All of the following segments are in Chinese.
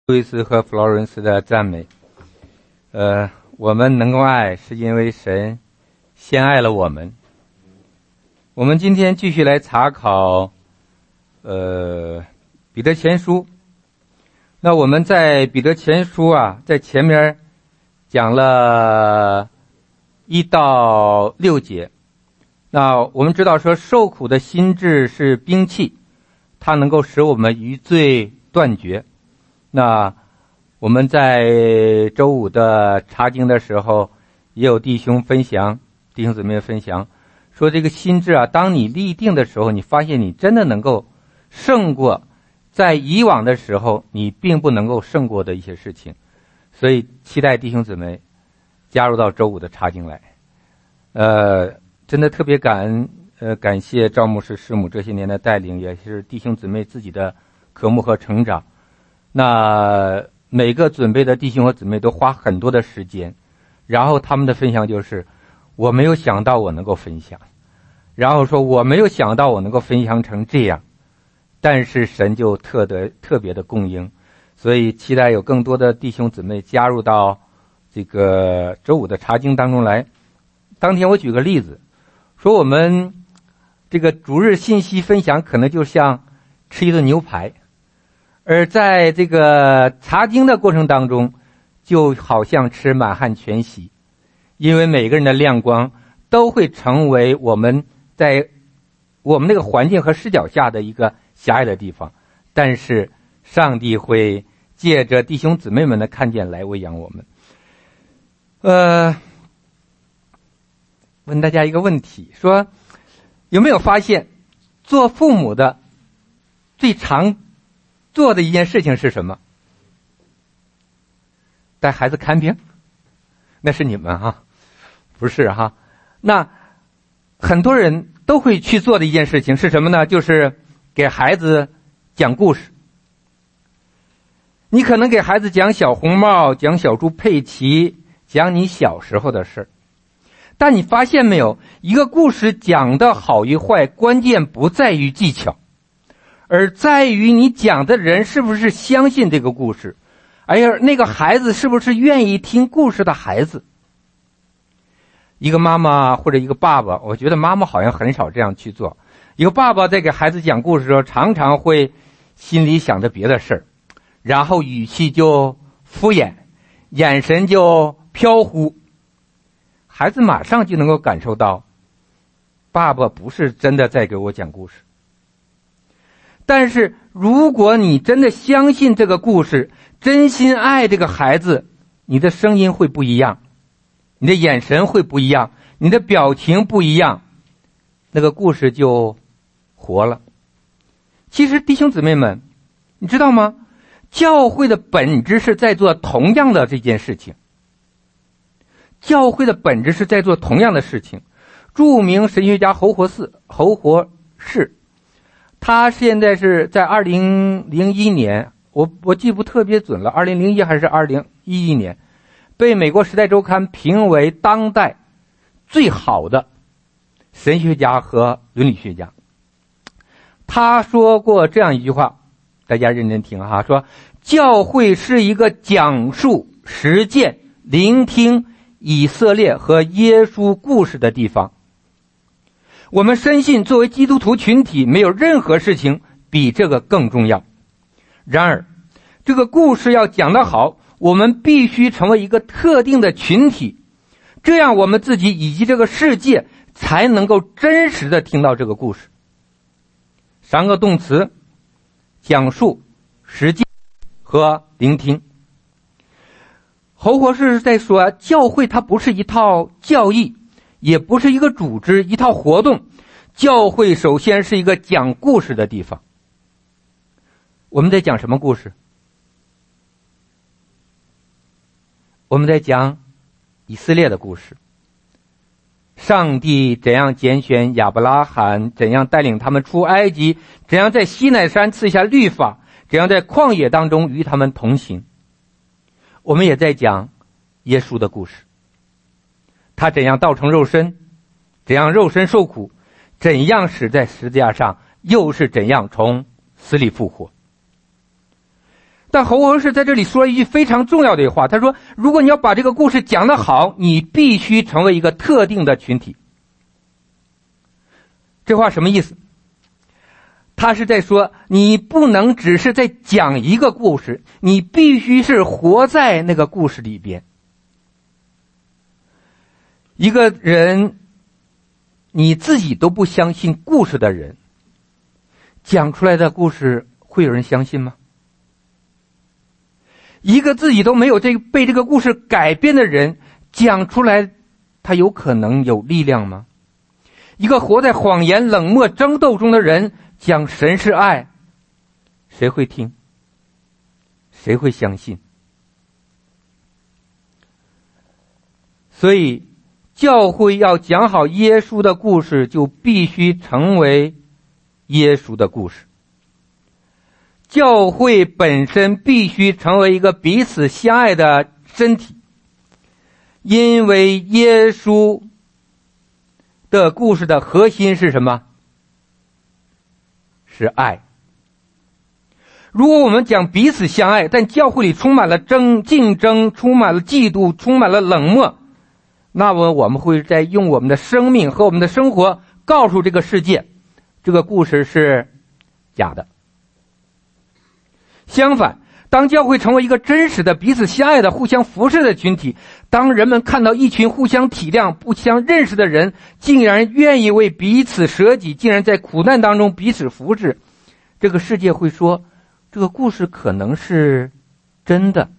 路易斯和弗劳伦斯的赞美。我们能够爱，是因为神先爱了我们。我们今天继续来查考彼得前书。那我们在彼得前书在前面讲了1到6节。那我们知道说，受苦的心志是兵器，它能够使我们与罪断绝。那我们在周五的查经的时候，也有弟兄姊妹分享，说这个心志当你立定的时候，你发现你真的能够胜过在以往的时候你并不能够胜过的一些事情。所以期待弟兄姊妹加入到周五的查经来。真的特别感谢赵牧师师母这些年的带领，也是弟兄姊妹自己的渴慕和成长。那每个准备的弟兄和姊妹都花很多的时间，然后他们的分享就是我没有想到我能够分享，然后说我没有想到我能够分享成这样，但是神就特别的供应。所以期待有更多的弟兄姊妹加入到这个周五的查经当中来。当天我举个例子，说我们这个主日信息分享可能就像吃一顿牛排，而在这个查经的过程当中就好像吃满汉全席，因为每个人的亮光都会成为我们在我们那个环境和视角下的一个狭隘的地方，但是上帝会借着弟兄姊妹们的看见来喂养我们。问大家一个问题，说有没有发现做父母的最常做的一件事情是什么？带孩子看病？那是你们不是那很多人都会去做的一件事情是什么呢？就是给孩子讲故事。你可能给孩子讲小红帽，讲小猪佩奇，讲你小时候的事。但你发现没有，一个故事讲的好与坏，关键不在于技巧，而在于你讲的人是不是相信这个故事，那个孩子是不是愿意听故事的孩子。一个妈妈或者一个爸爸，我觉得妈妈好像很少这样去做。一个爸爸在给孩子讲故事的时候，常常会心里想着别的事，然后语气就敷衍，眼神就飘忽，孩子马上就能够感受到爸爸不是真的在给我讲故事。但是如果你真的相信这个故事，真心爱这个孩子，你的声音会不一样，你的眼神会不一样，你的表情不一样，那个故事就活了。其实弟兄姊妹们，你知道吗？教会的本质是在做同样的这件事情。教会的本质是在做同样的事情。著名神学家侯活士，他现在是在2001年，我记不特别准了，2001还是2011年，被美国时代周刊评为当代最好的神学家和伦理学家。他说过这样一句话，大家认真听说教会是一个讲述、实践、聆听以色列和耶稣故事的地方。我们深信作为基督徒群体，没有任何事情比这个更重要。然而这个故事要讲得好，我们必须成为一个特定的群体，这样我们自己以及这个世界才能够真实的听到这个故事。3个动词：讲述、实践和聆听。侯活士是在说，教会它不是一套教义，也不是一个组织、一套活动。教会首先是一个讲故事的地方。我们在讲什么故事？我们在讲以色列的故事。上帝怎样拣选亚伯拉罕，怎样带领他们出埃及，怎样在西乃山赐下律法，怎样在旷野当中与他们同行。我们也在讲耶稣的故事，他怎样道成肉身，怎样肉身受苦，怎样死在十字架上，又是怎样从死里复活。 但侯博士在这里说一句非常重要的话，他说，如果你要把这个故事讲得好，你必须成为一个特定的群体。这话什么意思？他是在说，你不能只是在讲一个故事，你必须是活在那个故事里边。一个人，你自己都不相信故事的人，讲出来的故事会有人相信吗？一个自己都没有被这个故事改变的人，讲出来，他有可能有力量吗？一个活在谎言、冷漠、争斗中的人，讲神是爱，谁会听？谁会相信？所以，教会要讲好耶稣的故事，就必须成为耶稣的故事。教会本身必须成为一个彼此相爱的身体，因为耶稣的故事的核心是什么？是爱。如果我们讲彼此相爱，但教会里充满了竞争，充满了嫉妒，充满了冷漠，那么我们会在用我们的生命和我们的生活告诉这个世界，这个故事是假的。相反，当教会成为一个真实的彼此相爱的互相扶持的群体，当人们看到一群互相体谅不相认识的人竟然愿意为彼此舍己，竟然在苦难当中彼此扶持，这个世界会说，这个故事可能是真的。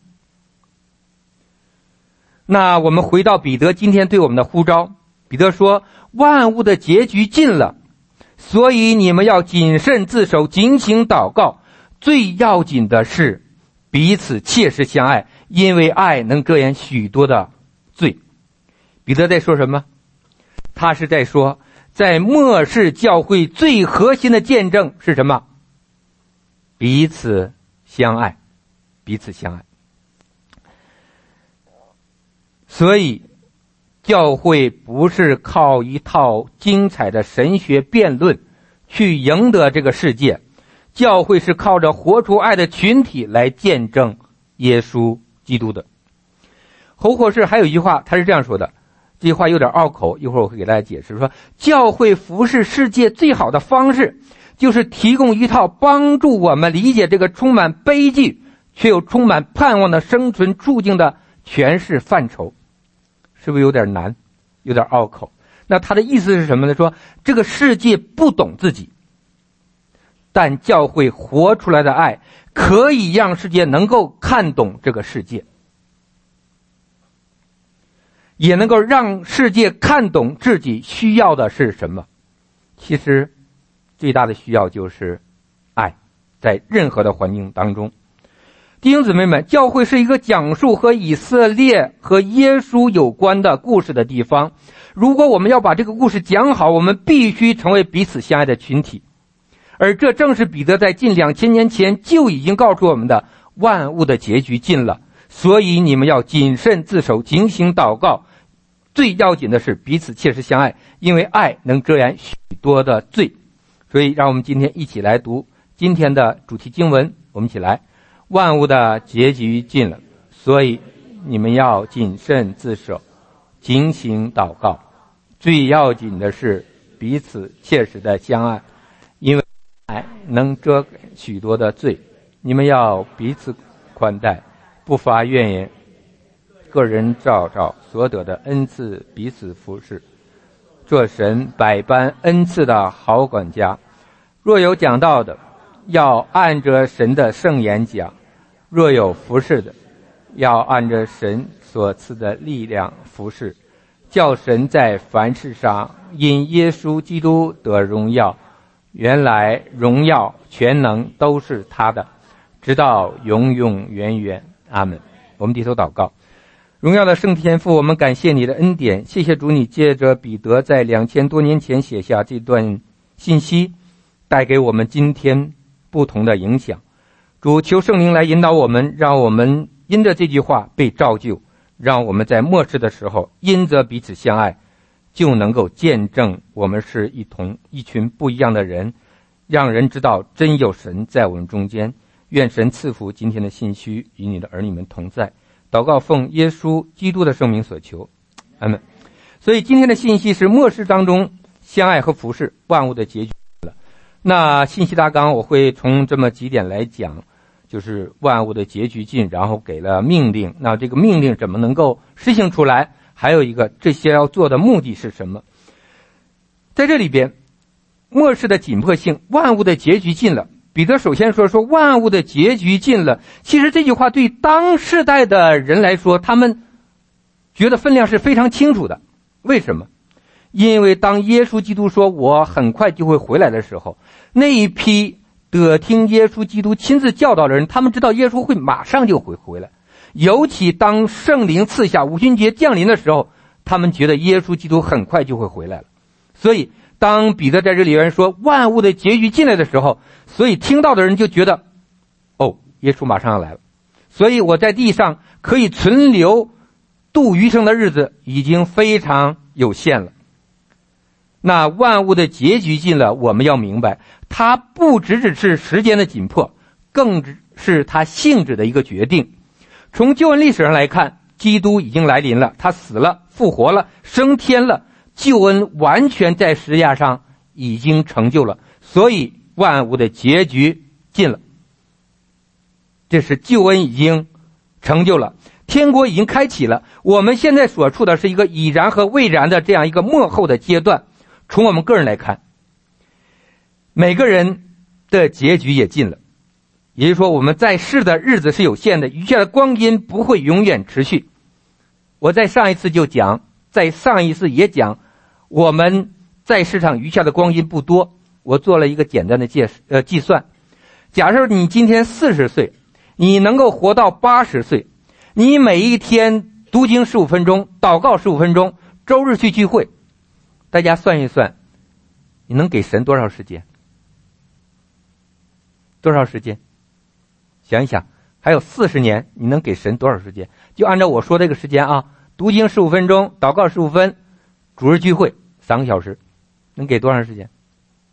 那我们回到彼得今天对我们的呼召，彼得说，万物的结局近了，所以你们要谨慎自守，警醒祷告，最要紧的是彼此切实相爱，因为爱能遮掩许多的罪。彼得在说什么？他是在说，在末世教会最核心的见证是什么？彼此相爱，彼此相爱。所以教会不是靠一套精彩的神学辩论去赢得这个世界，教会是靠着活出爱的群体来见证耶稣基督的。侯博士还有一句话，他是这样说的，这句话有点拗口，一会儿我会给大家解释，说教会服侍世界最好的方式就是提供一套帮助我们理解这个充满悲剧却又充满盼望的生存处境的诠释范畴。是不是有点难，有点拗口？那他的意思是什么呢？说这个世界不懂自己，但教会活出来的爱可以让世界能够看懂这个世界，也能够让世界看懂自己需要的是什么。其实最大的需要就是爱，在任何的环境当中。弟兄姊妹们，教会是一个讲述和以色列和耶稣有关的故事的地方。如果我们要把这个故事讲好，我们必须成为彼此相爱的群体。而这正是彼得在近2000年前就已经告诉我们的，万物的结局近了，所以你们要谨慎自守，警醒祷告。最要紧的是彼此切实相爱，因为爱能遮掩许多的罪。所以让我们今天一起来读今天的主题经文，我们一起来。万物的结局近了，所以你们要谨慎自守，警醒祷告。最要紧的是彼此切实的相爱，因为爱能遮许多的罪。你们要彼此宽待，不发怨言，个人照所得的恩赐彼此服侍，做神百般恩赐的好管家。若有讲道的，要按着神的圣言讲；若有服侍的，要按着神所赐的力量服侍，叫神在凡事上因耶稣基督得荣耀。原来荣耀全能都是他的，直到永永远远。阿们。我们低头祷告。荣耀的圣天父，我们感谢你的恩典，谢谢主，你借着彼得在2000多年前写下这段信息，带给我们今天不同的影响。主，求圣灵来引导我们，让我们因着这句话被造就，让我们在末世的时候因着彼此相爱，就能够见证我们是一群不一样的人，让人知道真有神在我们中间。 愿神赐福今天的信息与你的儿女们同在。祷告奉耶稣基督的圣名所求，阿们。所以今天的信息是末世当中相爱和服侍万物的结局了。那信息大纲我会从这么几点来讲，就是万物的结局近，然后给了命令，那这个命令怎么能够实行出来，还有一个这些要做的目的是什么。在这里边末世的紧迫性，万物的结局近了，彼得首先说万物的结局近了。其实这句话对当世代的人来说，他们觉得分量是非常清楚的。为什么？因为当耶稣基督说我很快就会回来的时候，那一批得听耶稣基督亲自教导的人，他们知道耶稣会马上就会回来。尤其当圣灵赐下五旬节降临的时候，他们觉得耶稣基督很快就会回来了。所以当彼得在这里边说万物的结局进来的时候，所以听到的人就觉得耶稣马上要来了，所以我在地上可以存留度余生的日子已经非常有限了。那万物的结局近了，我们要明白它不只是时间的紧迫，更是它性质的一个决定。从救恩历史上来看，基督已经来临了，他死了复活了升天了，救恩完全在十字架上已经成就了，所以万物的结局近了。这是救恩已经成就了，天国已经开启了。我们现在所处的是一个已然和未然的这样一个末后的阶段。从我们个人来看，每个人的结局也近了，也就是说我们在世的日子是有限的，余下的光阴不会永远持续。我在上一次就讲，在上一次也讲，我们在世上余下的光阴不多。我做了一个简单的计算，假设你今天40岁，你能够活到80岁，你每一天读经15分钟，祷告15分钟，周日去聚会，大家算一算，你能给神多少时间？多少时间？想一想，还有40年，你能给神多少时间？就按照我说这个时间啊，读经15分钟，祷告15分，主日聚会3个小时，能给多长时间？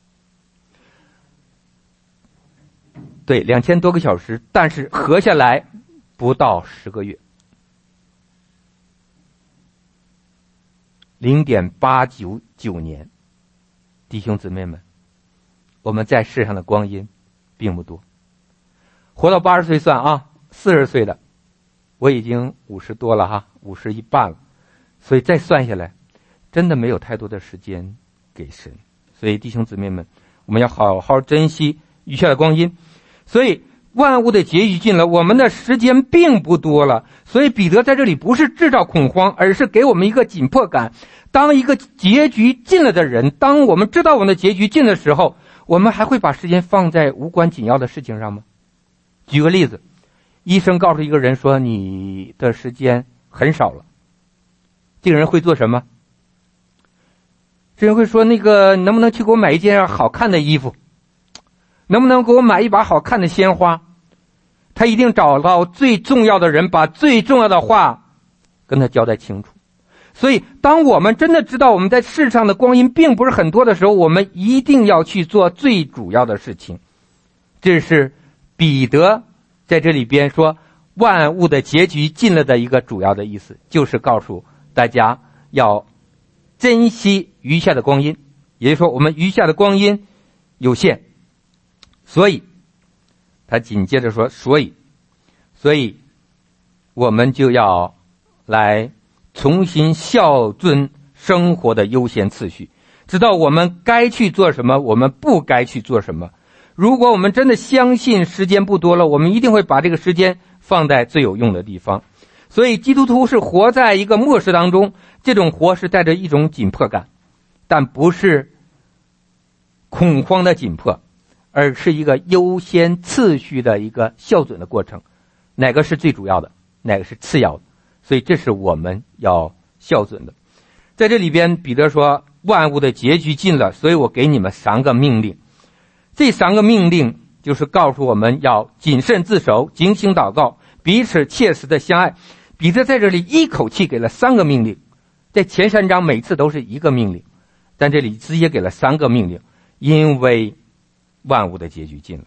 对，2000多个小时，但是合下来不到10个月。0.899年，弟兄姊妹们，我们在世上的光阴并不多。活到80岁算啊，40岁的我已经50多了哈，50一半了，所以再算下来真的没有太多的时间给神。所以弟兄姊妹们，我们要好好珍惜余下的光阴。所以万物的结局近了，我们的时间并不多了。所以彼得在这里不是制造恐慌，而是给我们一个紧迫感。当一个结局近了的人，当我们知道我们的结局近的时候，我们还会把时间放在无关紧要的事情上吗？举个例子，医生告诉一个人说你的时间很少了，这个人会做什么？这人会说能不能去给我买一件好看的衣服，能不能给我买一把好看的鲜花？他一定找到最重要的人，把最重要的话跟他交代清楚。所以当我们真的知道我们在世上的光阴并不是很多的时候，我们一定要去做最主要的事情。这是彼得在这里边说万物的结局近了的一个主要的意思，就是告诉大家要珍惜余下的光阴，也就是说我们余下的光阴有限。所以他紧接着说所以我们就要来重新校准生活的优先次序，知道我们该去做什么，我们不该去做什么。如果我们真的相信时间不多了，我们一定会把这个时间放在最有用的地方。所以基督徒是活在一个末世当中，这种活是带着一种紧迫感，但不是恐慌的紧迫，而是一个优先次序的一个校准的过程，哪个是最主要的，哪个是次要的，所以这是我们要校准的。在这里边彼得说万物的结局近了，所以我给你们3个命令。这3个命令就是告诉我们要谨慎自守，警醒祷告，彼此切实的相爱。彼得在这里一口气给了3个命令，在前3章每次都是1个命令，但这里直接给了3个命令，因为万物的结局近了。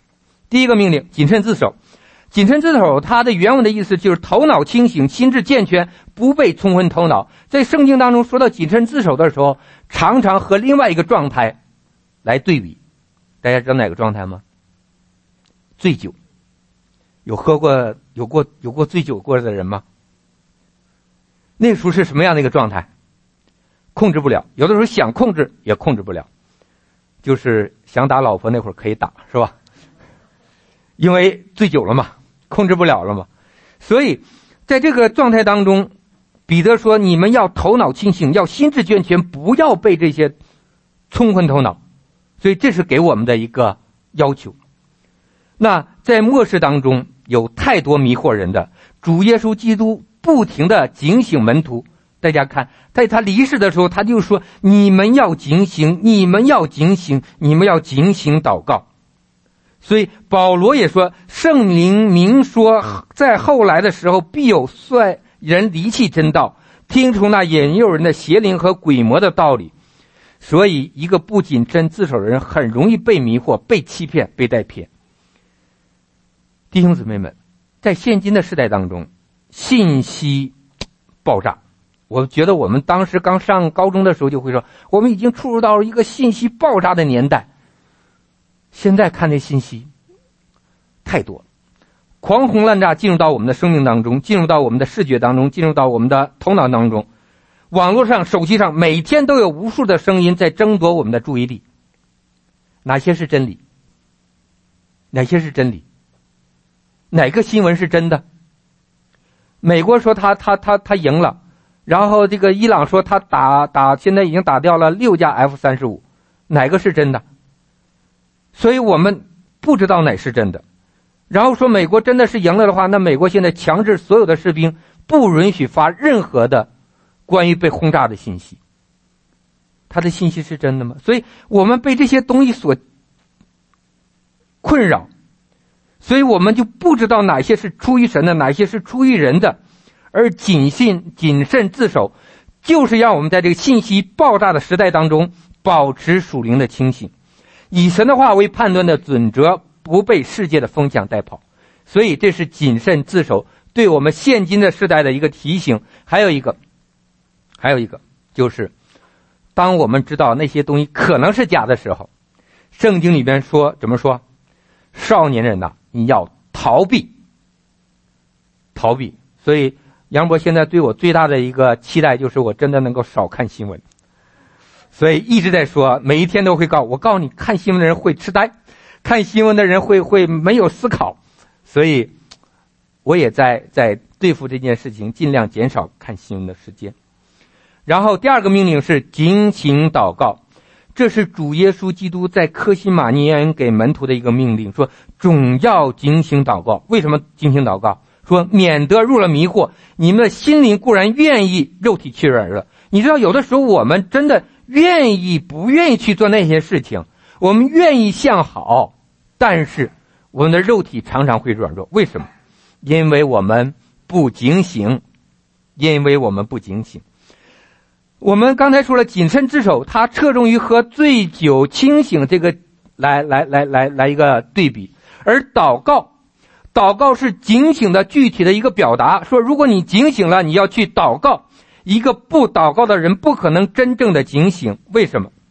第一个命令，谨慎自守。谨慎自守，它的原文的意思就是头脑清醒，心智健全，不被冲昏头脑。在圣经当中说到谨慎自守的时候，常常和另外一个状态来对比。大家知道哪个状态吗？醉酒。有过醉酒过的人吗？那时候是什么样的一个状态？控制不了，有的时候想控制也控制不了，就是想打老婆那会儿可以打，是吧？因为醉酒了嘛，控制不了了嘛。所以在这个状态当中，彼得说你们要头脑清醒，要心智健全，不要被这些冲昏头脑。所以这是给我们的一个要求。那在末世当中有太多迷惑人的，主耶稣基督不停地警醒门徒。大家看，在他离世的时候，他就说你们要警醒，你们要警醒，你们要警醒祷告。所以保罗也说，圣灵明说，在后来的时候必有率人离弃真道，听从那引诱人的邪灵和鬼魔的道理。所以一个不谨慎自守的人很容易被迷惑，被欺骗，被带偏。弟兄姊妹们，在现今的时代当中，信息爆炸。我觉得我们当时刚上高中的时候就会说，我们已经处入到一个信息爆炸的年代。现在看这信息太多，狂轰滥炸进入到我们的生命当中，进入到我们的视觉当中，进入到我们的头脑当中。网络上、手机上每天都有无数的声音在争夺我们的注意力。哪些是真理？哪些是真理？哪个新闻是真的？美国说他赢了，然后这个伊朗说他现在已经打掉了6架 F-35，哪个是真的？所以我们不知道哪是真的。然后说美国真的是赢了的话，那美国现在强制所有的士兵不允许发任何的关于被轰炸的信息。他的信息是真的吗？所以我们被这些东西所困扰，所以我们就不知道哪些是出于神的，哪些是出于人的。而谨慎自守，就是让我们在这个信息爆炸的时代当中保持属灵的清醒，以神的话为判断的准则，不被世界的风向带跑。所以这是谨慎自守对我们现今的时代的一个提醒。还有一个就是当我们知道那些东西可能是假的时候，圣经里边说怎么说？少年人呐，你要逃避。所以杨博现在对我最大的一个期待就是我真的能够少看新闻。所以一直在说，每一天都会我告诉你，看新闻的人会痴呆，看新闻的人会没有思考。所以我也在对付这件事情，尽量减少看新闻的时间。然后第二个命令是警醒祷告，这是主耶稣基督在客西马尼园给门徒的一个命令，说总要警醒祷告。为什么警醒祷告？说免得入了迷惑，你们的心灵固然愿意，肉体却软弱。你知道有的时候我们真的愿意不愿意去做那些事情，我们愿意向好，但是我们的肉体常常会软弱。为什么？因为我们不警醒。我们刚才说了谨慎自守，它侧重于和醉酒清醒这个来一个对比。而祷告是警醒的具体的一个表达，说如果你警醒了，你要去祷告。一个不祷告的人不可能真正的警醒。为什么？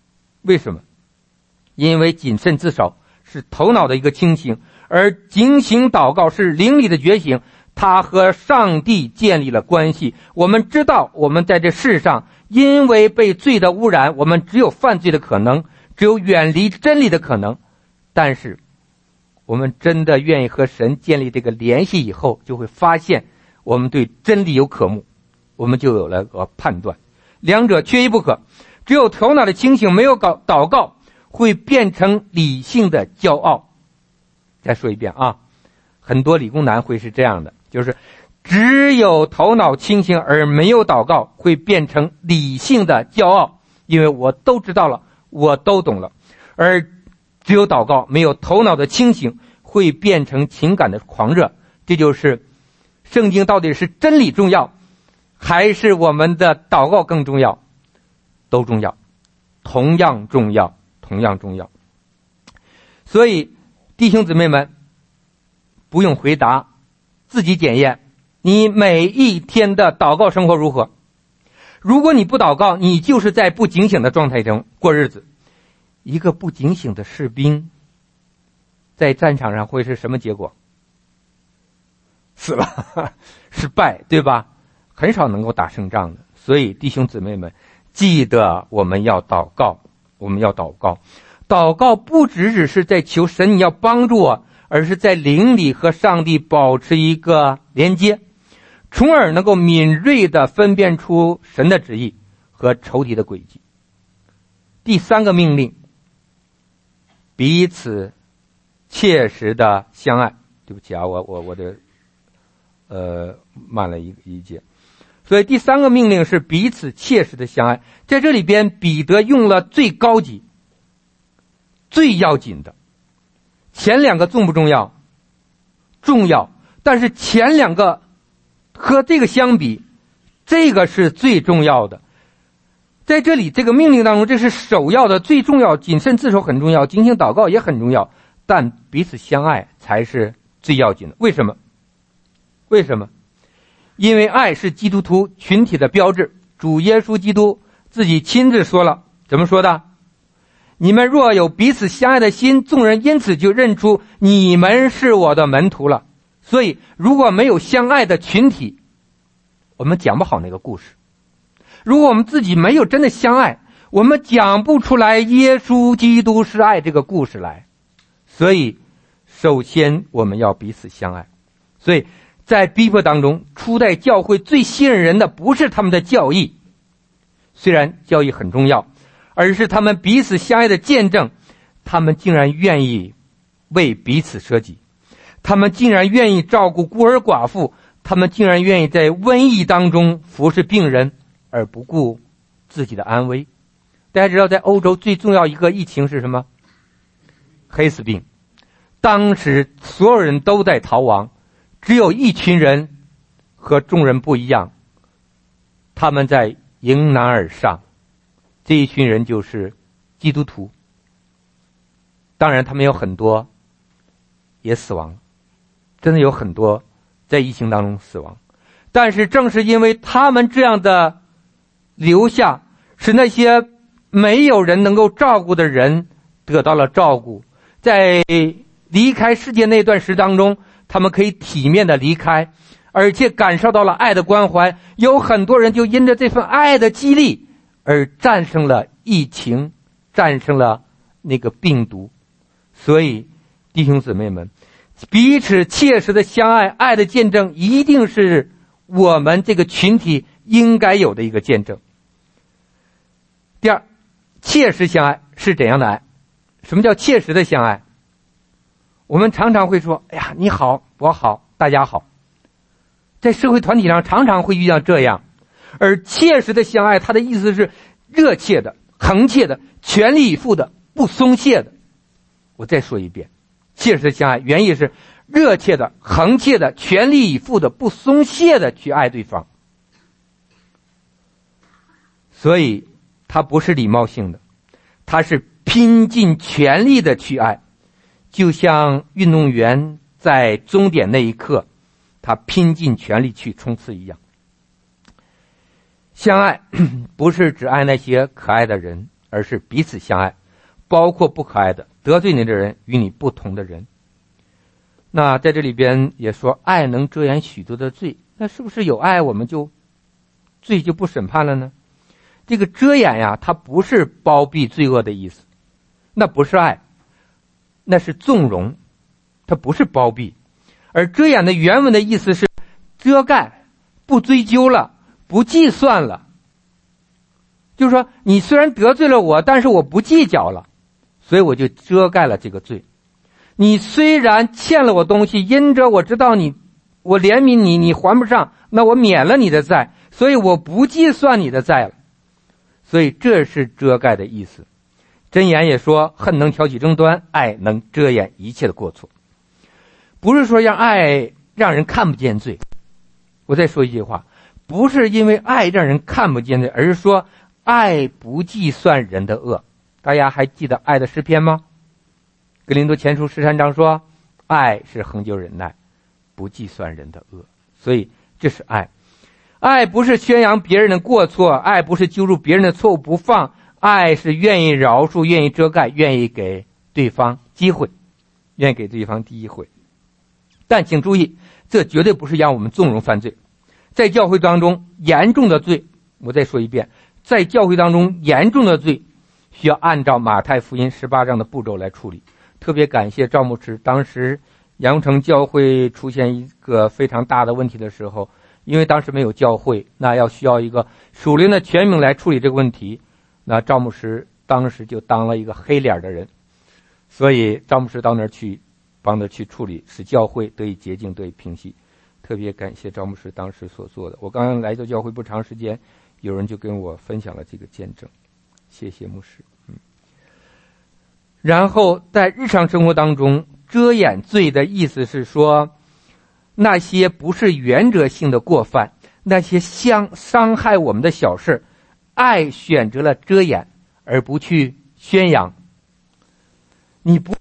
因为谨慎自守是头脑的一个清醒，而警醒祷告是灵里的觉醒，它和上帝建立了关系。我们知道我们在这世上因为被罪的污染，我们只有犯罪的可能，只有远离真理的可能。但是我们真的愿意和神建立这个联系以后，就会发现我们对真理有渴慕，我们就有了个判断。两者缺一不可。只有头脑的清醒，没有祷告，会变成理性的骄傲。再说一遍啊，很多理工男会是这样的，就是只有头脑清醒而没有祷告，会变成理性的骄傲。因为我都知道了，我都懂了。而只有祷告，没有头脑的清醒，会变成情感的狂热。这就是圣经到底是真理重要，还是我们的祷告更重要？都重要，同样重要。所以弟兄姊妹们，不用回答，自己检验你每一天的祷告生活如何。如果你不祷告，你就是在不警醒的状态中过日子。一个不警醒的士兵在战场上会是什么结果？死了，失败，对吧？很少能够打胜仗的。所以弟兄姊妹们，记得我们要祷告，我们要祷告。祷告不只是在求神你要帮助我，而是在灵里和上帝保持一个连接，从而能够敏锐地分辨出神的旨意和仇敌的诡计。第三个命令，彼此切实的相爱。对不起啊，我的慢了一节。所以第三个命令是彼此切实的相爱。在这里边，彼得用了最高级、最要紧的。前两个重不重要？重要，但是前两个和这个相比，这个是最重要的。在这里这个命令当中，这是首要的、最重要。谨慎自守很重要，警醒祷告也很重要，但彼此相爱才是最要紧的。为什么？为什么？因为爱是基督徒群体的标志。主耶稣基督自己亲自说了，怎么说的？你们若有彼此相爱的心，众人因此就认出你们是我的门徒了。所以如果没有相爱的群体，我们讲不好那个故事。如果我们自己没有真的相爱，我们讲不出来耶稣基督是爱这个故事来。所以首先我们要彼此相爱。所以在逼迫当中，初代教会最吸引人的不是他们的教义，虽然教义很重要，而是他们彼此相爱的见证。他们竟然愿意为彼此舍己，他们竟然愿意照顾孤儿寡妇，他们竟然愿意在瘟疫当中服侍病人，而不顾自己的安危。大家知道在欧洲最重要一个疫情是什么？黑死病。当时所有人都在逃亡，只有一群人和众人不一样，他们在迎难而上。这一群人就是基督徒。当然他们有很多也死亡，真的有很多在疫情当中死亡。但是正是因为他们这样的留下，使那些没有人能够照顾的人得到了照顾。在离开世界那段时当中，他们可以体面的离开，而且感受到了爱的关怀。有很多人就因着这份爱的激励而战胜了疫情，战胜了那个病毒。所以弟兄姊妹们，彼此切实的相爱，爱的见证一定是我们这个群体应该有的一个见证。第二，切实相爱是怎样的爱？什么叫切实的相爱？我们常常会说，哎呀，你好，我好，大家好。在社会团体上常常会遇到这样。而切实的相爱，它的意思是热切的、恒切的、全力以赴的、不松懈的。我再说一遍，切实的相爱原意是热切的、恒切的、全力以赴的、不松懈的去爱对方。所以它不是礼貌性的，它是拼尽全力的去爱。就像运动员在终点那一刻，他拼尽全力去冲刺一样。相爱不是只爱那些可爱的人，而是彼此相爱，包括不可爱的、得罪你的人、与你不同的人。那在这里边也说，爱能遮掩许多的罪。那是不是有爱我们就罪就不审判了呢？这个遮掩呀，它不是包庇罪恶的意思，那不是爱，那是纵容，它不是包庇。而遮掩的原文的意思是遮盖，不追究了，不计算了。就是说，你虽然得罪了我，但是我不计较了，所以我就遮盖了这个罪。你虽然欠了我东西，因着我知道我怜悯你，你还不上，那我免了你的债，所以我不计算你的债了。所以这是遮盖的意思。箴言也说，恨能挑起争端，爱能遮掩一切的过错。不是说让爱让人看不见罪。我再说一句话，不是因为爱让人看不见罪，而是说爱不计算人的恶。大家还记得爱的诗篇吗？ 哥林多前书13章说，爱是恒久忍耐，不计算人的恶。所以这是爱。爱不是宣扬别人的过错，爱不是揪住别人的错误不放，爱是愿意饶恕，愿意遮盖，愿意给对方机会，愿意给对方机会。但请注意，这绝对不是让我们纵容犯罪。在教会当中严重的罪，我再说一遍，在教会当中严重的罪需要按照马太福音18章的步骤来处理。特别感谢赵牧师，当时阳城教会出现一个非常大的问题的时候，因为当时没有教会，那需要一个属灵的权柄来处理这个问题，那赵牧师当时就当了一个黑脸的人，所以赵牧师到那儿去帮他去处理，使教会得以洁净，得以平息。特别感谢赵牧师当时所做的。我刚刚来到教会不长时间，有人就跟我分享了这个见证，谢谢牧师。然后在日常生活当中，遮掩罪的意思是说，那些不是原则性的过犯，那些伤害我们的小事，爱选择了遮掩而不去宣扬。你不，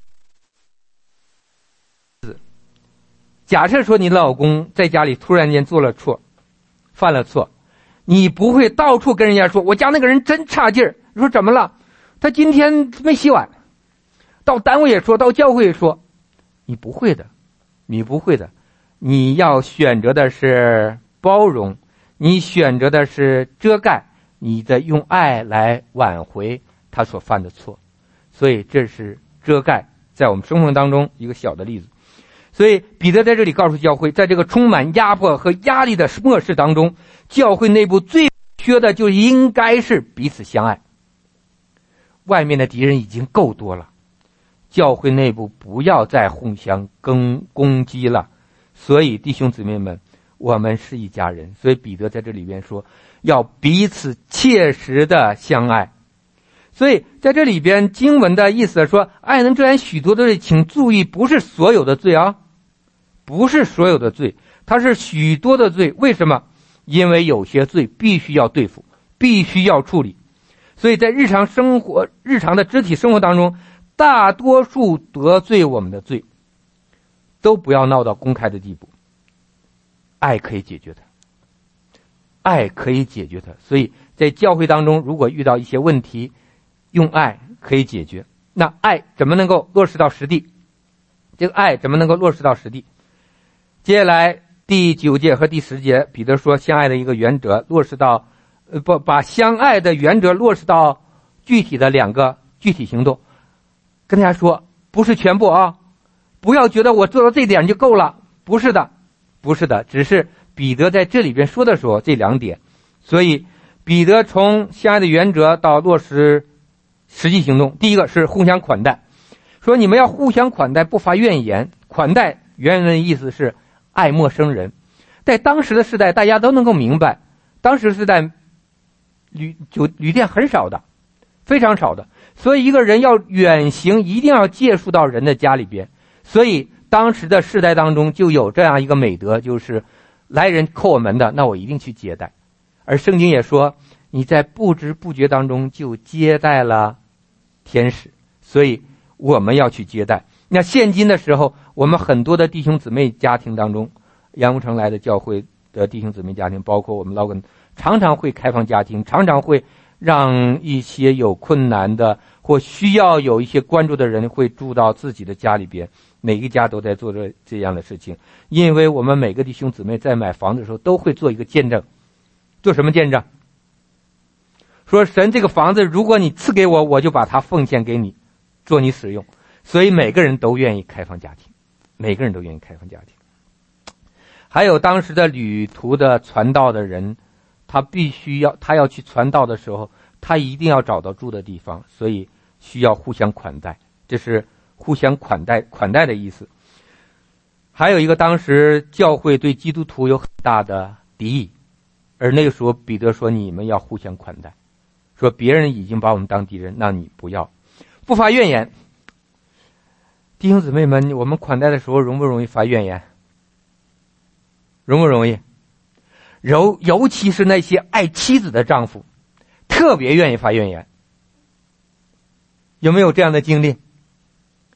假设说你老公在家里突然间做了错，犯了错，你不会到处跟人家说，我家那个人真差劲儿。你说怎么了？他今天没洗碗。到单位也说，到教会也说，你不会的，你不会的。你要选择的是包容，你选择的是遮盖，你的用爱来挽回他所犯的错。所以这是遮盖在我们生活当中一个小的例子。所以彼得在这里告诉教会，在这个充满压迫和压力的末世当中，教会内部最缺的就应该是彼此相爱。外面的敌人已经够多了，教会内部不要再互相攻击了。所以弟兄姊妹们，我们是一家人。所以彼得在这里边说，要彼此切实的相爱。所以在这里边经文的意思说，爱能遮掩许多的罪，请注意，不是所有的罪啊，不是所有的罪，它是许多的罪。为什么？因为有些罪必须要对付，必须要处理。所以在日常的肢体生活当中，大多数得罪我们的罪都不要闹到公开的地步，爱可以解决它，爱可以解决它。所以在教会当中，如果遇到一些问题，用爱可以解决。那爱怎么能够落实到实地？这个爱怎么能够落实到实地？接下来第9节和第10节，彼得说相爱的一个原则落实到把相爱的原则落实到具体的2个具体行动。跟大家说，不是全部啊，不要觉得我做到这点就够了，不是的，不是的，只是彼得在这里边说的时候这2点。所以彼得从相爱的原则到落实实际行动。第一个是互相款待，说你们要互相款待，不发怨言。款待原文的意思是爱陌生人。在当时的时代，大家都能够明白，当时时代旅店很少的，非常少的，所以一个人要远行，一定要借宿到人的家里边。所以当时的世代当中就有这样一个美德，就是来人叩我门的，那我一定去接待。而圣经也说，你在不知不觉当中就接待了天使，所以我们要去接待。那现今的时候，我们很多的弟兄姊妹家庭当中，杨木城来的教会的弟兄姊妹家庭，包括我们老根，常常会开放家庭，常常会让一些有困难的或需要有一些关注的人会住到自己的家里边。每个家都在做这样的事情，因为我们每个弟兄姊妹在买房子的时候都会做一个见证。做什么见证？说神这个房子如果你赐给我，我就把它奉献给你做你使用。所以每个人都愿意开放家庭，每个人都愿意开放家庭。还有当时的旅途的传道的人，他要去传道的时候，他一定要找到住的地方，所以需要互相款待，这是互相款待的意思。还有一个，当时教会对基督徒有很大的敌意，而那个时候彼得说你们要互相款待，说别人已经把我们当敌人，那你不要，不发怨言。弟兄姊妹们，我们款待的时候容不容易发怨言？容不容易？尤其是那些爱妻子的丈夫，特别愿意发怨言。有没有这样的经历？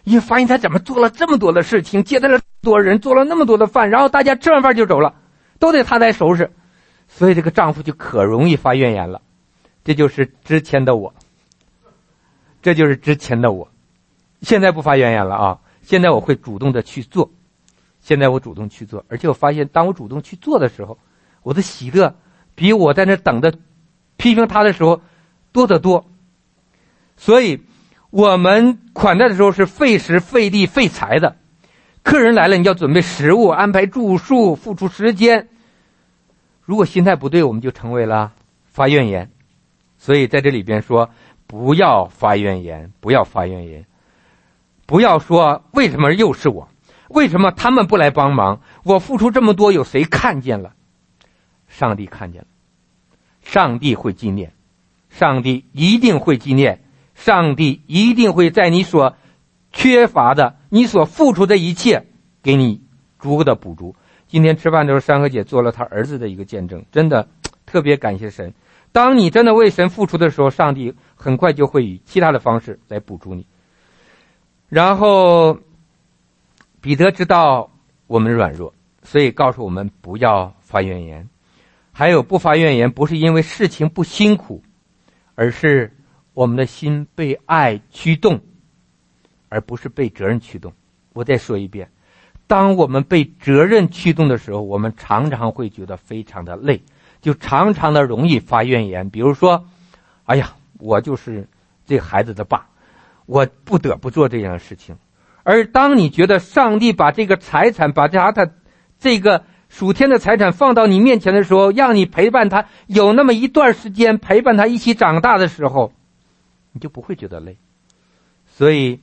因为发现他怎么做了这么多的事情，接待了这么多人，做了那么多的饭，然后大家吃完饭就走了，都得他来收拾，所以这个丈夫就可容易发怨言了。这就是之前的我，这就是之前的我。现在不发怨言了啊，现在我会主动的去做，现在我主动去做，而且我发现当我主动去做的时候，我的喜乐比我在那等着批评他的时候多得多。所以我们款待的时候是费时费力费财的，客人来了你要准备食物，安排住宿，付出时间。如果心态不对，我们就成为了发怨言。所以在这里边说，不要发怨言，不要发怨言，不要说为什么又是我，为什么他们不来帮忙，我付出这么多有谁看见了？上帝看见了，上帝会纪念，上帝一定会纪念，上帝一定会在你所缺乏的，你所付出的一切给你足够的补足。今天吃饭的时候，山河姐做了她儿子的一个见证，真的特别感谢神。当你真的为神付出的时候，上帝很快就会以其他的方式来补助你。然后彼得知道我们软弱，所以告诉我们不要发怨言。还有不发怨言，不是因为事情不辛苦，而是我们的心被爱驱动，而不是被责任驱动。我再说一遍，当我们被责任驱动的时候，我们常常会觉得非常的累，就常常的容易发怨言。比如说，哎呀，我就是这孩子的爸，我不得不做这样的事情。而当你觉得上帝把这个财产，把他的这个属天的财产放到你面前的时候，让你陪伴他有那么一段时间，陪伴他一起长大的时候，你就不会觉得累。所以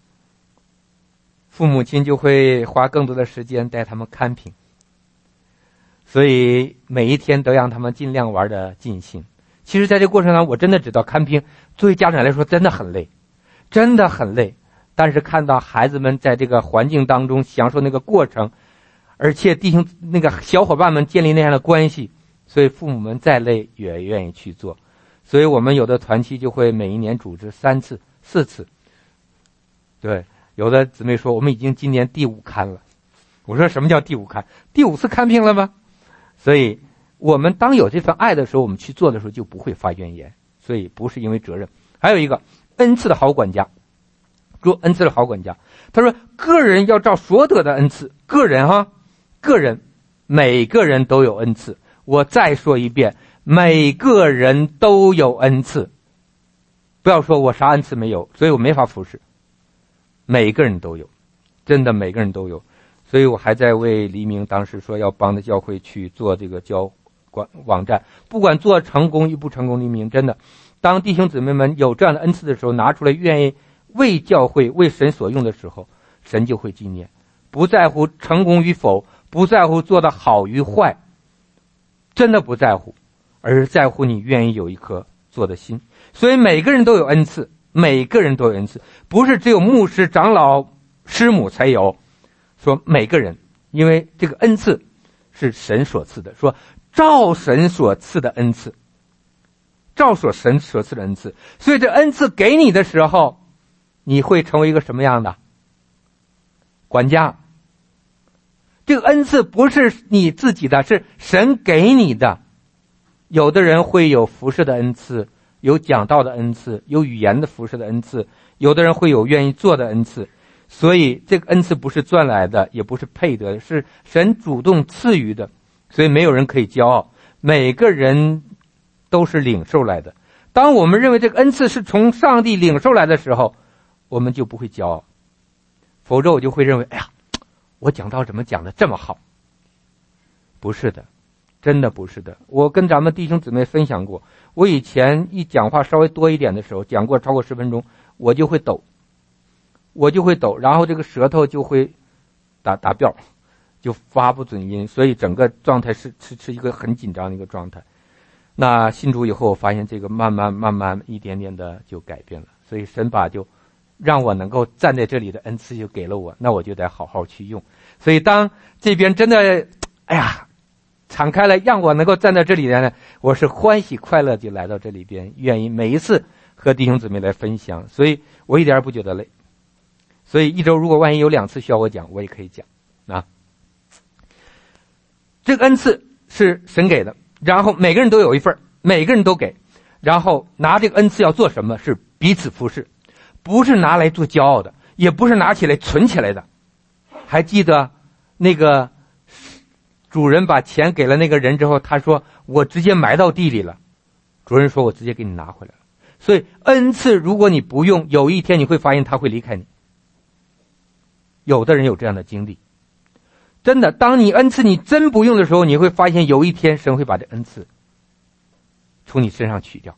父母亲就会花更多的时间带他们看评，所以每一天都让他们尽量玩的尽兴。其实在这个过程中，我真的知道看评作为家长来说真的很累，真的很累。但是看到孩子们在这个环境当中享受那个过程，而且弟兄那个小伙伴们建立那样的关系，所以父母们再累也愿意去做。所以我们有的团契就会每一年组织3次、4次。对，有的姊妹说我们已经今年第5看了。我说什么叫第5看？第5次看评了吗？所以我们当有这份爱的时候，我们去做的时候就不会发怨言。所以不是因为责任。还有一个恩赐的好管家，做恩赐的好管家。他说个人要照所得的恩赐，个人每个人都有恩赐。我再说一遍，每个人都有恩赐。不要说我啥恩赐没有，所以我没法服侍。每个人都有，真的每个人都有。所以我还在为黎明当时说要帮着教会去做这个交管网站，不管做成功与不成功，黎明真的当弟兄姊妹们有这样的恩赐的时候，拿出来愿意为教会为神所用的时候，神就会纪念。不在乎成功与否，不在乎做的好与坏，真的不在乎，而是在乎你愿意有一颗做的心。所以每个人都有恩赐，每个人都有恩赐，不是只有牧师、长老、师母才有。说每个人，因为这个恩赐是神所赐的，说照神所赐的恩赐，照神所赐的恩赐。所以这恩赐给你的时候，你会成为一个什么样的管家？这个恩赐不是你自己的，是神给你的。有的人会有服侍的恩赐，有讲道的恩赐，有语言的服侍的恩赐，有的人会有愿意做的恩赐。所以这个恩赐不是赚来的，也不是配得的，是神主动赐予的。所以没有人可以骄傲，每个人都是领受来的。当我们认为这个恩赐是从上帝领受来的时候，我们就不会骄傲。否则我就会认为，哎呀，我讲道怎么讲的这么好？不是的，真的不是的。我跟咱们弟兄姊妹分享过，我以前一讲话稍微多一点的时候，讲过超过10分钟，我就会抖，然后这个舌头就会打调，就发不准音，所以整个状态是一个很紧张的一个状态。那信主以后，我发现这个慢慢一点点的就改变了。所以神把就让我能够站在这里的恩赐就给了我，那我就得好好去用。所以当这边真的哎呀敞开了，让我能够站在这里呢，我是欢喜快乐就来到这里边，愿意每一次和弟兄姊妹来分享，所以我一点也不觉得累。 所以一周如果万一有2次需要我讲，我也可以讲啊。这个恩赐是神给的，然后每个人都有一份，每个人都给，然后拿这个恩赐要做什么？是彼此服侍，不是拿来做骄傲的，也不是拿起来存起来的。还记得那个主人把钱给了那个人之后，他说我直接埋到地里了，主人说我直接给你拿回来了。所以恩赐如果你不用，有一天你会发现他会离开你。有的人有这样的经历，真的，当你恩赐你真不用的时候，你会发现有一天神会把这恩赐从你身上取掉。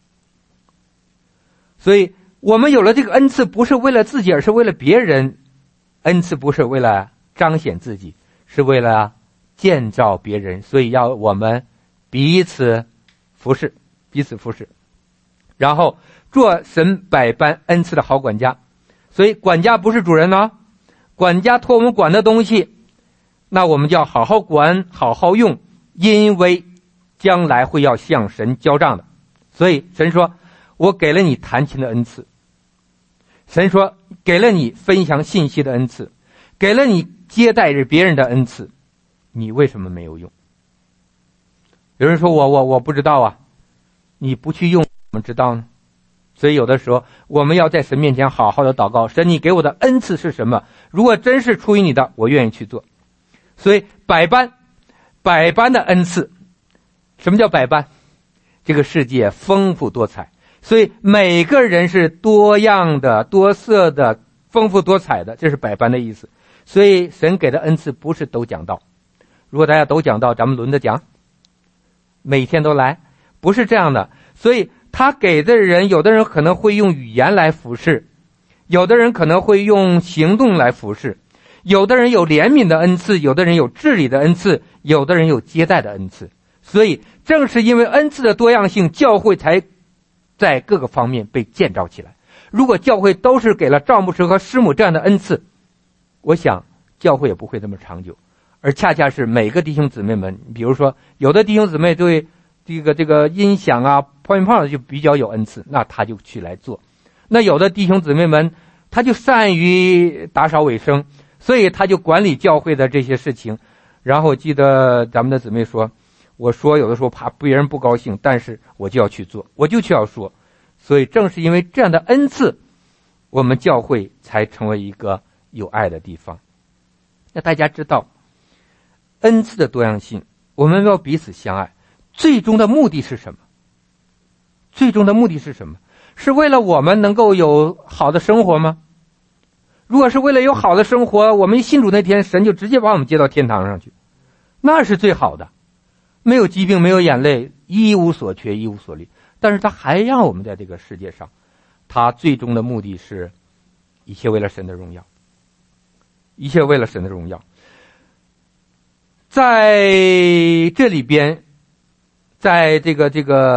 所以我们有了这个恩赐，不是为了自己，而是为了别人。恩赐不是为了彰显自己，是为了建造别人，所以要我们彼此服侍，彼此服侍，然后做神百般恩赐的好管家。所以管家不是主人呢，管家托我们管的东西，那我们就要好好管，好好用，因为将来会要向神交账的。所以神说我给了你弹琴的恩赐，神说给了你分享信息的恩赐，给了你接待别人的恩赐，你为什么没有用？有人说我不知道啊，你不去用怎么知道呢？所以有的时候我们要在神面前好好的祷告，神你给我的恩赐是什么？如果真是出于你的，我愿意去做。所以百般的恩赐，什么叫百般？这个世界丰富多彩，所以每个人是多样的、多色的、丰富多彩的，这是百般的意思。所以神给的恩赐不是都讲道，如果大家都讲道，咱们轮着讲，每天都来，不是这样的。所以他给的人，有的人可能会用语言来服侍，有的人可能会用行动来服侍，有的人有怜悯的恩赐，有的人有治理的恩赐，有的人有接待的恩赐。所以正是因为恩赐的多样性，教会才在各个方面被建造起来。如果教会都是给了赵牧师和师母这样的恩赐，我想教会也不会这么长久。而恰恰是每个弟兄姊妹们，比如说有的弟兄姊妹对这个音响啊、泡面泡就比较有恩赐，那他就去来做。那有的弟兄姊妹们他就善于打扫卫生，所以他就管理教会的这些事情。然后记得咱们的姊妹说，我说有的时候怕别人不高兴，但是我就要去做，我就去要说。所以正是因为这样的恩赐，我们教会才成为一个有爱的地方。那大家知道恩赐的多样性，我们要彼此相爱，最终的目的是什么？最终的目的是什么？是为了我们能够有好的生活吗？如果是为了有好的生活，我们一信主那天，神就直接把我们接到天堂上去，那是最好的，没有疾病，没有眼泪，一无所缺，一无所虑。但是他还让我们在这个世界上，他最终的目的是一切为了神的荣耀，一切为了神的荣耀。在这里边，在这个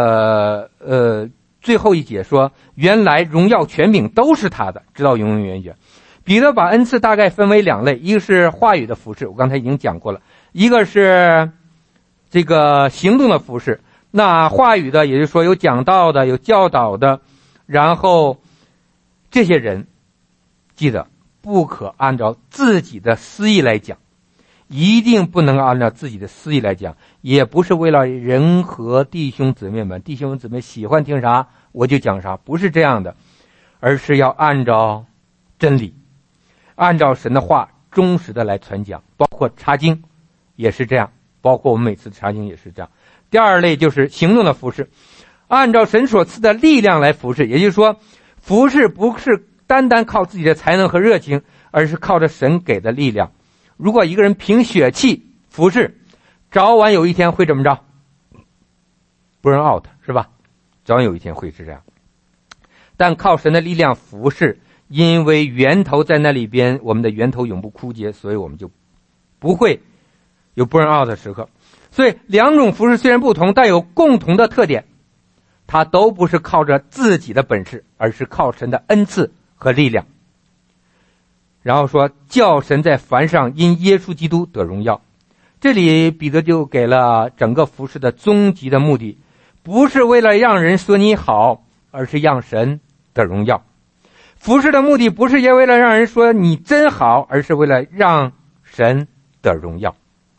最后一节说，原来荣耀权柄都是他的，直到永永远远。彼得把恩赐大概分为2类，一个是话语的服事，我刚才已经讲过了，一个是这个行动的服事。那话语的，也就是说有讲道的，有教导的，然后这些人记得不可按照自己的私意来讲，一定不能按照自己的私意来讲，也不是为了人和弟兄姊妹们，弟兄姊妹喜欢听啥我就讲啥，不是这样的，而是要按照真理，按照神的话忠实的来传讲，包括查经也是这样，包括我们每次查经也是这样。第2类就是行动的服事，按照神所赐的力量来服事，也就是说服事不是单单靠自己的才能和热情，而是靠着神给的力量。如果一个人凭血气服事，早晚有一天会怎么着？ burn out， 是吧？早晚有一天会是这样。但靠神的力量服事，因为源头在那里边，我们的源头永不枯竭，所以我们就不会有 burn out 的时刻。所以2种服事虽然不同，但有共同的特点，它都不是靠着自己的本事，而是靠神的恩赐和力量。然后说叫神在凡上因耶稣基督得荣耀。这里彼得就给了整个服事的终极的目的，不是为了让人说你好，而是让神得荣耀。 服侍的目的不是也为了让人说你真好，而是为了让神的荣耀。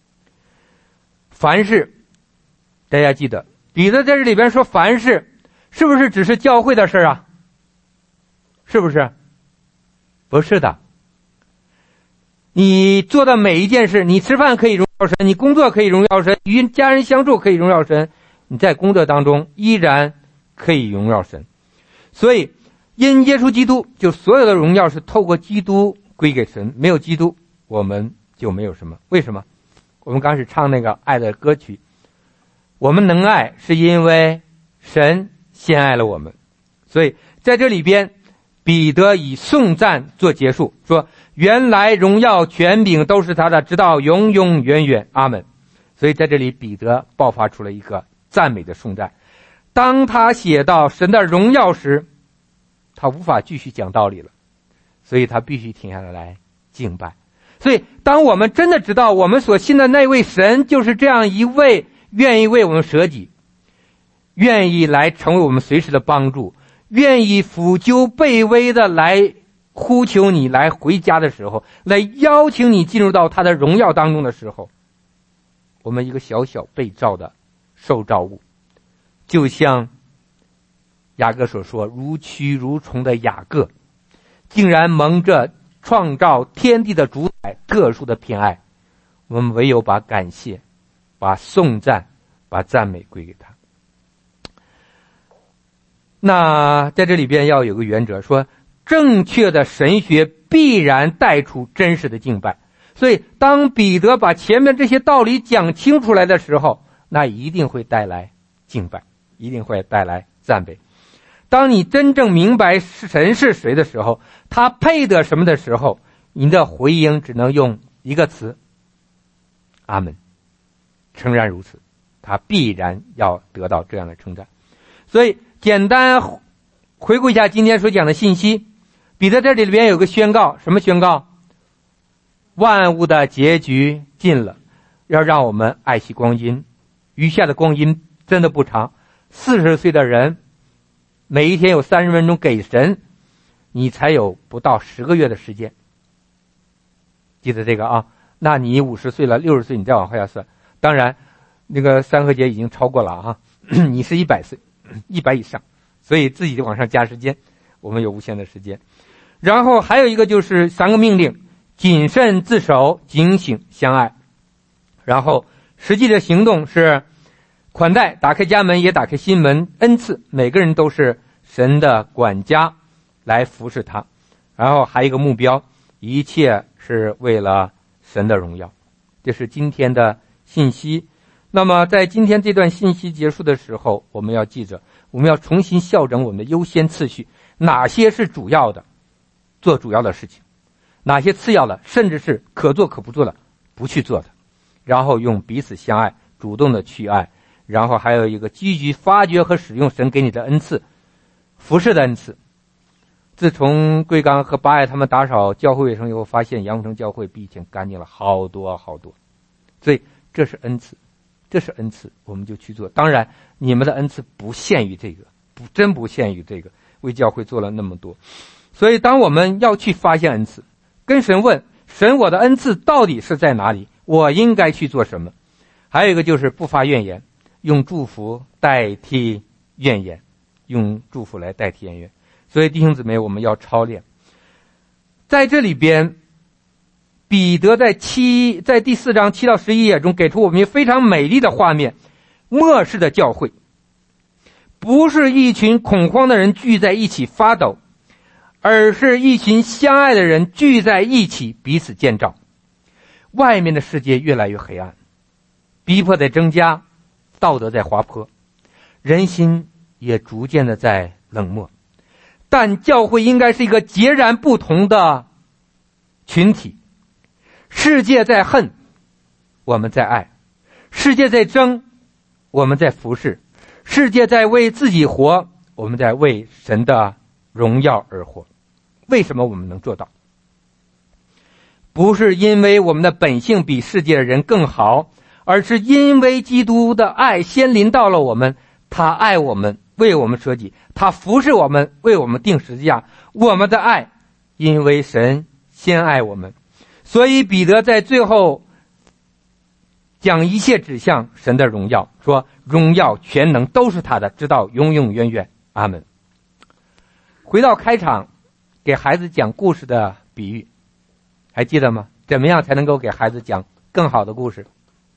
凡事，大家记得彼得在这里边说凡事，是不是只是教会的事啊？是不是？不是的。你做的每一件事，你吃饭可以荣耀神，你工作可以荣耀神，与家人相处可以荣耀神，你在工作当中依然可以荣耀神。所以因耶稣基督，就所有的荣耀是透过基督归给神，没有基督我们就没有什么。为什么？我们刚开始唱那个爱的歌曲，我们能爱是因为神先爱了我们。所以在这里边彼得以颂赞做结束，说原来荣耀权柄都是他的，直到永永远远，阿们。所以在这里彼得爆发出了一个赞美的颂赞。当他写到神的荣耀时，他无法继续讲道理了，所以他必须停下来敬拜。所以当我们真的知道我们所信的那位神就是这样一位愿意为我们舍己，愿意来成为我们随时的帮助，愿意俯就卑微的来呼求你来回家的时候，来邀请你进入到他的荣耀当中的时候，我们一个小小被造的受造物，就像雅各所说，如蛆如虫的雅各，竟然蒙着创造天地的主宰特殊的偏爱，我们唯有把感谢、把颂赞、把赞美归给他。那在这里边要有个原则，说正确的神学必然带出真实的敬拜。所以当彼得把前面这些道理讲清楚来的时候，那一定会带来敬拜，一定会带来赞美。当你真正明白神是谁的时候，他配得什么的时候，你的回应只能用一个词，阿们。诚然如此，他必然要得到这样的称赞。所以简单回顾一下今天所讲的信息，彼得这里边有个宣告，什么宣告？万物的结局近了，要让我们爱惜光阴，余下的光阴真的不长。40岁的人每一天有30分钟给神，你才有不到10个月的时间，记得这个啊。那你50岁了，60岁你再往后要算，当然那个三和节已经超过了啊，你是100岁，100以上，所以自己往上加时间，我们有无限的时间。然后还有一个就是3个命令，谨慎自守，警醒相爱。然后实际的行动是款待，打开家门也打开心门，恩赐，每个人都是神的管家来服侍他。然后还有一个目标，一切是为了神的荣耀。这是今天的信息。那么在今天这段信息结束的时候，我们要记着，我们要重新校正我们的优先次序，哪些是主要的，做主要的事情，哪些次要的，甚至是可做可不做的，不去做的。然后用彼此相爱，主动的去爱。然后还有一个积极发掘和使用神给你的恩赐，服侍的恩赐。自从贵刚和八爱他们打扫教会卫生以后，发现杨城教会比以前干净了好多好多。所以这是恩赐，这是恩赐，我们就去做。当然你们的恩赐不限于这个，真不限于这个，为教会做了那么多。所以当我们要去发现恩赐，跟神问，神我的恩赐到底是在哪里，我应该去做什么。还有一个就是不发怨言，用祝福代替怨言，用祝福来代替怨言。所以弟兄姊妹，我们要操练。在这里边彼得在第4章7到11页中给出我们一个非常美丽的画面，末世的教会不是一群恐慌的人聚在一起发抖，而是一群相爱的人聚在一起彼此建造。外面的世界越来越黑暗，逼迫在增加，道德在滑坡，人心也逐渐的在冷漠。但教会应该是一个截然不同的群体。世界在恨，我们在爱；世界在争，我们在服侍；世界在为自己活，我们在为神的荣耀而活。为什么我们能做到？不是因为我们的本性比世界的人更好，而是因为基督的爱先临到了我们，他爱我们， 为我们舍己，他服侍我们，为我们定十字架。我们的爱，因为神先爱我们。所以彼得在最后将一切指向神的荣耀，说荣耀全能都是他的，直到永永远远。阿们。回到开场给孩子讲故事的比喻，还记得吗？怎么样才能够给孩子讲更好的故事？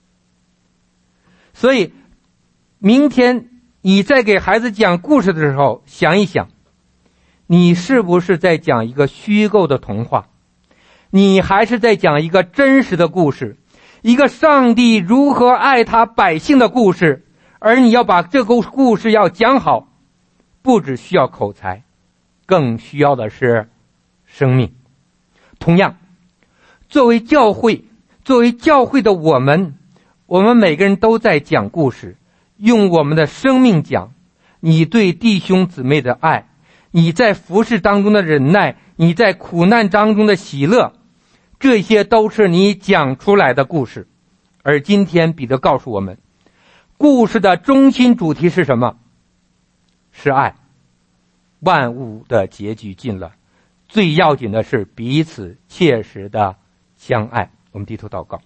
所以明天你在给孩子讲故事的时候，想一想，你是不是在讲一个虚构的童话？你还是在讲一个真实的故事，一个上帝如何爱他百姓的故事？而你要把这个故事要讲好，不只需要口才，更需要的是生命。同样，作为教会的我们每个人都在讲故事，用我们的生命讲你对弟兄姊妹的爱，你在服事当中的忍耐，你在苦难当中的喜乐，这些都是你讲出来的故事。而今天彼得告诉我们，故事的中心主题是什么？是爱。万物的结局近了，最要紧的是彼此切实的相爱。我们低头祷告。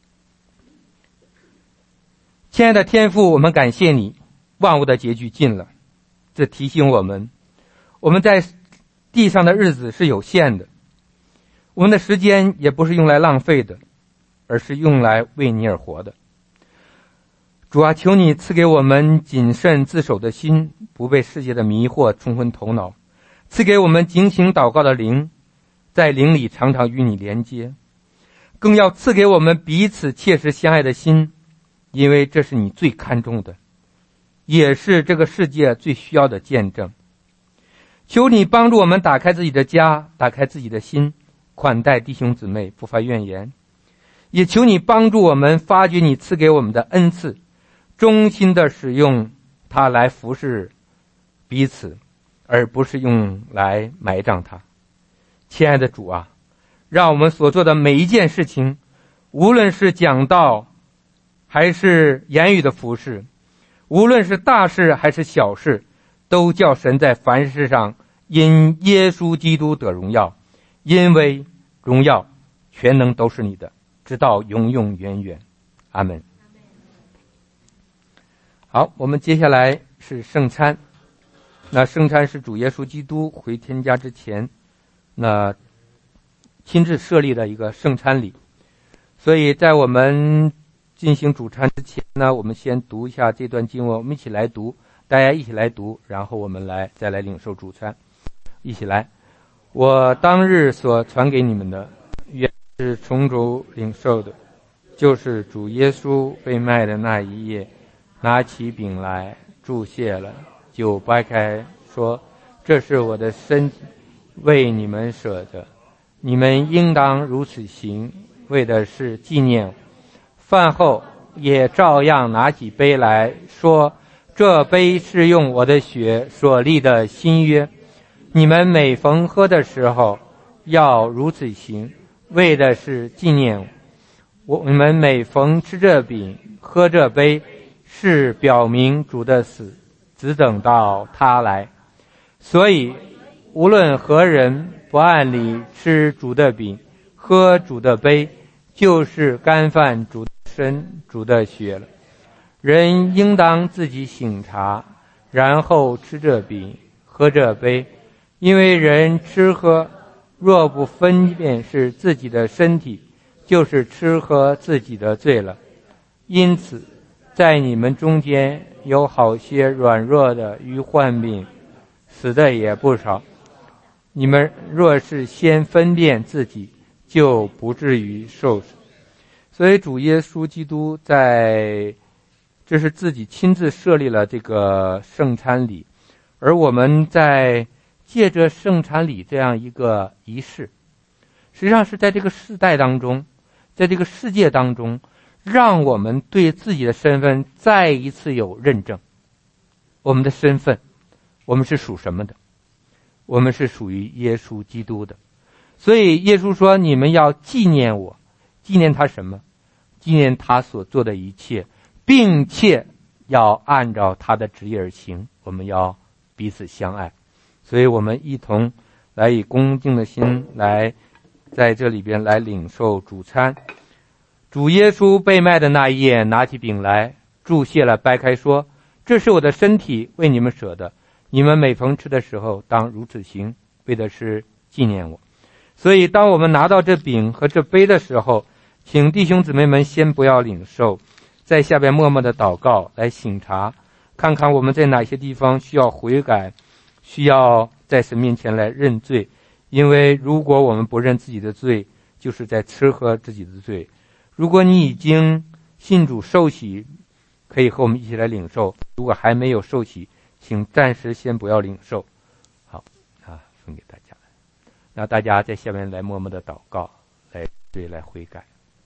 亲爱的天父，我们感谢你，万物的结局近了。这提醒我们在地上的日子是有限的，我们的时间也不是用来浪费的，而是用来为你而活的。主啊，求你赐给我们谨慎自守的心，不被世界的迷惑冲昏头脑，赐给我们警醒祷告的灵，在灵里常常与你连接，更要赐给我们彼此切实相爱的心，因为这是你最看重的，也是这个世界最需要的见证。求你帮助我们打开自己的家，打开自己的心，款待弟兄姊妹，不发怨言。也求你帮助我们发掘你赐给我们的恩赐，衷心的使用它来服侍彼此，而不是用来埋葬它。亲爱的主啊，让我们所做的每一件事情，无论是讲道还是言语的服侍，无论是大事还是小事，都叫神在凡事上因耶稣基督得荣耀，因为荣耀全能都是你的，直到永永远远。阿们。好，我们接下来是圣餐。那圣餐是主耶稣基督回天家之前那亲自设立的一个圣餐礼，所以在我们进行主餐之前呢，我们先读一下这段经文，我们一起来读，大家一起来读，然后我们再来领受主餐。一起来。我当日所传给你们的，原是从主领受的，就是主耶稣被卖的那一夜，拿起饼来，祝谢了，就掰开，说：“这是我的身体，为你们舍的，你们应当如此行，为的是纪念我。”饭后也照样拿起杯来，说：“这杯是用我的血所立的新约，你们每逢喝的时候，要如此行，为的是纪念我。你们每逢吃这饼，喝这杯，是表明主的死，只等到他来。所以，无论何人不按理吃主的饼，喝主的杯，就是干犯主的身、主的血了。人应当自己省察，然后吃这饼，喝这杯。因为人吃喝，若不分辨是自己的身体，就是吃喝自己的罪了。因此，在你们中间有好些软弱的与患病，死的也不少。你们若是先分辨自己，就不至于受死。所以主耶稣基督这是自己亲自设立了这个圣餐礼，而我们在借着圣餐礼这样一个仪式，实际上是在这个世代当中，在这个世界当中，让我们对自己的身份再一次有认证。我们的身份，我们是属什么的？我们是属于耶稣基督的。所以耶稣说，你们要纪念我。纪念他什么？纪念他所做的一切，并且要按照他的旨意而行，我们要彼此相爱。所以我们一同来以恭敬的心来在这里边来领受主餐。主耶稣被卖的那一夜，拿起饼来，祝谢了，掰开说：这是我的身体，为你们舍的，你们每逢吃的时候当如此行，为的是纪念我。所以当我们拿到这饼和这杯的时候，请弟兄姊妹们先不要领受，在下边默默的祷告，来省察，看看我们在哪些地方需要悔改，需要在神面前来认罪。因为如果我们不认自己的罪，就是在吃喝自己的罪。如果你已经信主受洗，可以和我们一起来领受；如果还没有受洗，请暂时先不要领受。好分给大家，让大家在下面来默默的祷告，来悔改。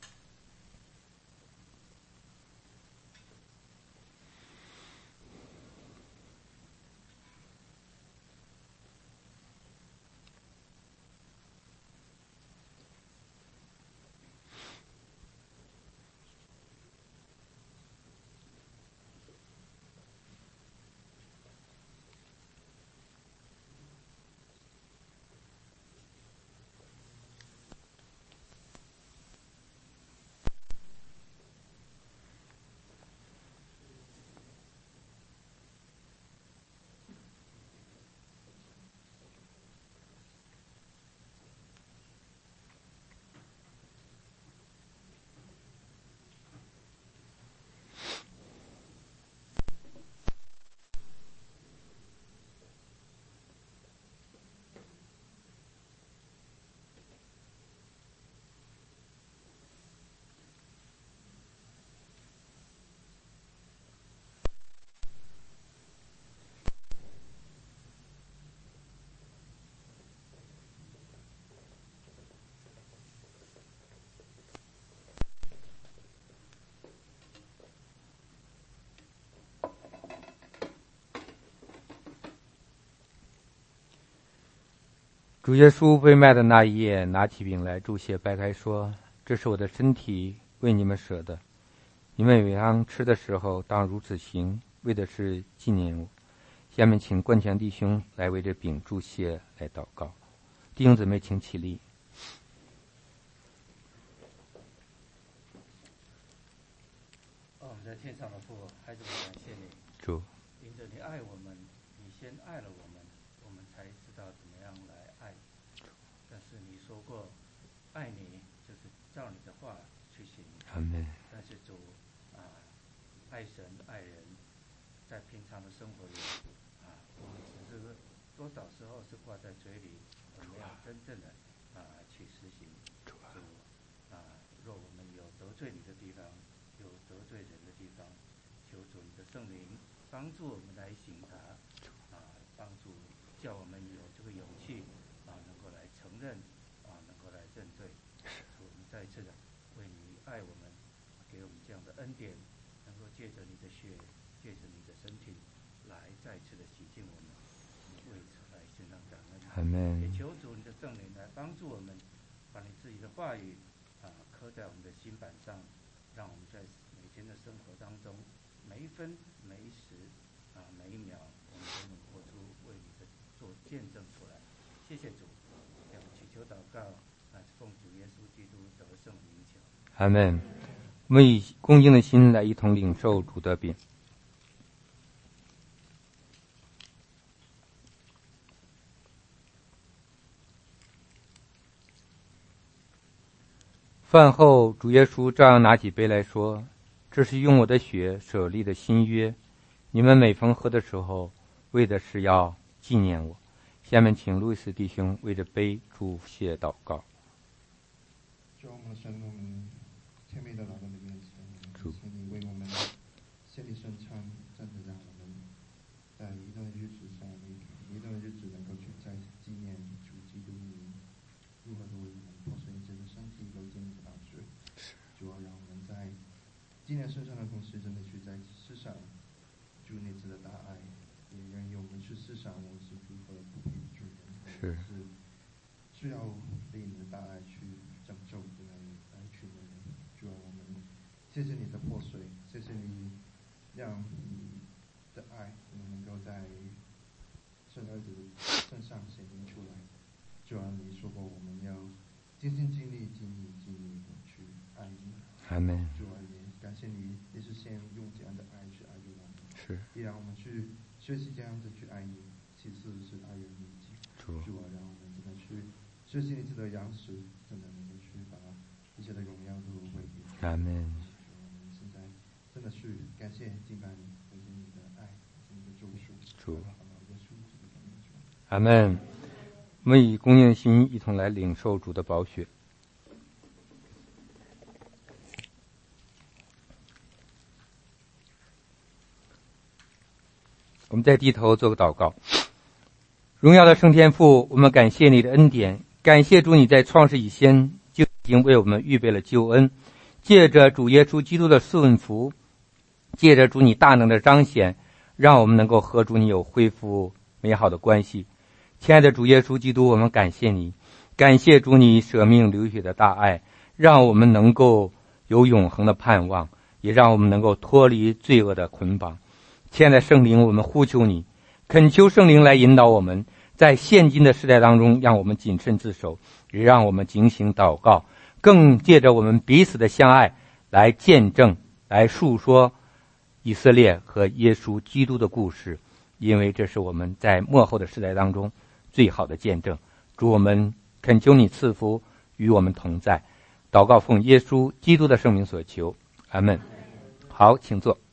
主耶稣被卖的那一夜，拿起饼来，祝谢，掰开说：这是我的身体，为你们舍的，你们每当吃的时候当如此行，为的是纪念我。下面请冠强弟兄来为这饼祝谢来祷告。弟兄姊妹请起立。 我们在天上的父，孩子们感谢你， 主， 因着你爱我们，你先爱了我们，我们才知道怎么样来爱。但是你说过，爱你就是照你的话去行。 阿门。 但是主爱神爱人，在平常的生活里我们只是多少时候是挂在嘴里，而没有真正的去实行。主若我们有得罪你的地方，有得罪人的地方，求主你的圣灵帮助我们来省察，帮助叫我们有这个勇气能够来承认，能够来认罪。我们再一次的为你爱我们，给我们这样的恩典，能够借着你的血，借着你的身体，来再次的洗净我们，为此来献上感恩。 阿门。 也求主你的圣灵来帮助我们，把你自己的话语刻在我们的心板上，让我们在每天的生活当中，每一分每一时每一秒，我们都能活出为你的做见证出来。谢谢主，让我们祈求祷告，奉主耶稣基督得胜名求。 阿门。我们以恭敬的心来一同领受主的饼。饭后，主耶稣照样拿起杯来说：这是用我的血舍立的新约，你们每逢喝的时候，为的是要纪念我。下面请路易斯弟兄为着杯祝谢祷告。 主，我们神，我们谦卑的来到你面前，谢谢你为我们献礼圣餐，真的让我们在一段日子上，一段日子能够去再纪念主基督你如何的为我们破碎你这个身体，流尽你的宝血。主要让我们在纪念圣餐的同时，真的去在思想主你子的大爱，也愿意我们去思想我们是如何不配之人，是需要被你的大爱去拯救的那一群人。主啊，我们谢谢你的破碎，谢谢你让你圣儿子身上显明出来。主啊，你说过我们要尽心尽力的去爱你。 阿门。 主啊，也感谢你，也是先用这样的爱去爱着我们， 是， 也让我们去学习这样子去爱你。其次是爱人如己。主啊，让我们真的去学习你这个样式，真的能够去把一切的荣耀都归给主。 阿门。 我们现在真的去感谢敬拜你，感谢你的爱，感谢你的救赎。 主， 耶稣基督的名求。 阿门。我们以恭敬的心一同来领受主的宝血。我们再低头做个祷告。荣耀的圣天父，我们感谢你的恩典，感谢主你在创世以前就已经为我们预备了救恩，借着主耶稣基督的顺服，借着主你大能的彰显，让我们能够和主你有恢复美好的关系。亲爱的主耶稣基督，我们感谢你，感谢主你舍命流血的大爱，让我们能够有永恒的盼望，也让我们能够脱离罪恶的捆绑。亲爱的圣灵，我们呼求你，恳求圣灵来引导我们，在现今的时代当中，让我们谨慎自守，也让我们警醒祷告，更借着我们彼此的相爱来见证，来述说以色列和耶稣基督的故事，因为这是我们在末后的时代当中最好的见证。主，我们恳求你赐福与我们同在，祷告奉耶稣基督的圣名所求，阿们。好，请坐。